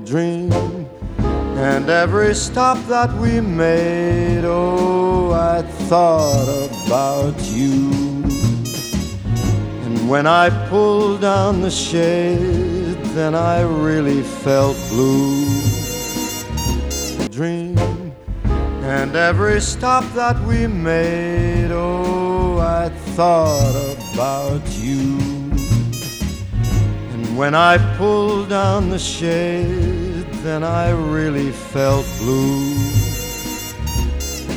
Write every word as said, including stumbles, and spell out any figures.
dream. And every stop that we made, oh, I thought about you. And when I pulled down the shade, then I really felt blue. Dream. And every stop that we made, oh, I thought about you. And when I pulled down the shade, then I really felt blue.